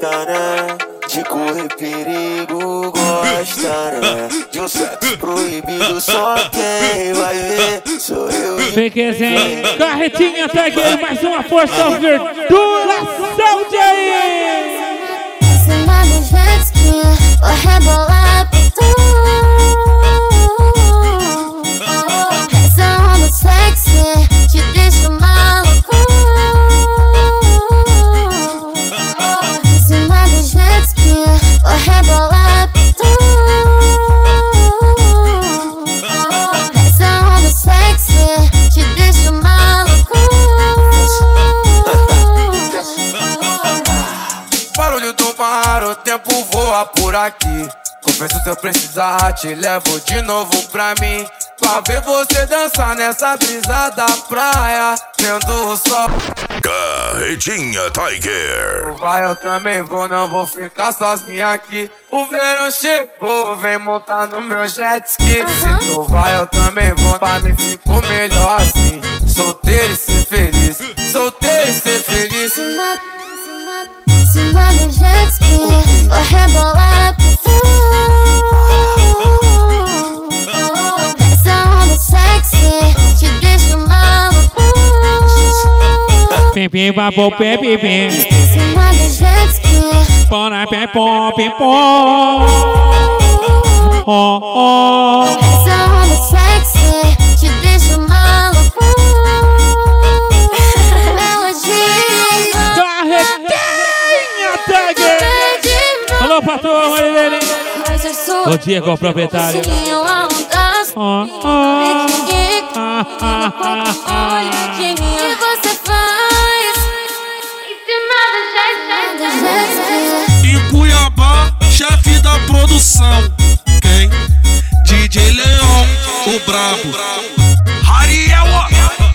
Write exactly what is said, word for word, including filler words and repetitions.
gosta, né? De correr perigo, gosta, né? De um sexo proibido, só quem vai ver sou eu. Fiquezinho, carretinha Tiger, mais uma força, verdura, saúde aí! Cima do jet ski, vou rebolar por tu. Essa onda sexy te deixa maluco. Cima do jet ski, vou rebolar por tu. Essa onda sexy te deixa maluco. Barulho do mar, o tempo voa por aqui. Confesso, se eu precisar, te levo de novo pra mim. Pra ver você dançar nessa brisa da praia, vendo o sol. Carretinha Tiger. Vai, eu também vou, não vou ficar sozinha aqui. O verão chegou, vem montar no meu jet ski. Se tu vai, eu também vou, pra mim ficou melhor assim. Solteiro e ser feliz, solteiro e ser feliz. Cima, cima, cima do jet ski, vou rebolar por tu. Essa onda sexy te deixa maluco. Pim pim babou pé pim pim. Cima do jet ski, Pona pé pom pim pom. Oh oh. essa onda sexy te deixa maluco. Melodia, Carretinha Tiger. Alô, patrão, olha ele. mas eu sou Bom dia com o proprietário. Oh oh. Ah, ah, ah, ah. O que você faz? Em Cuiabá, chefe da produção. Quem? D J Leão, o brabo. Ariel.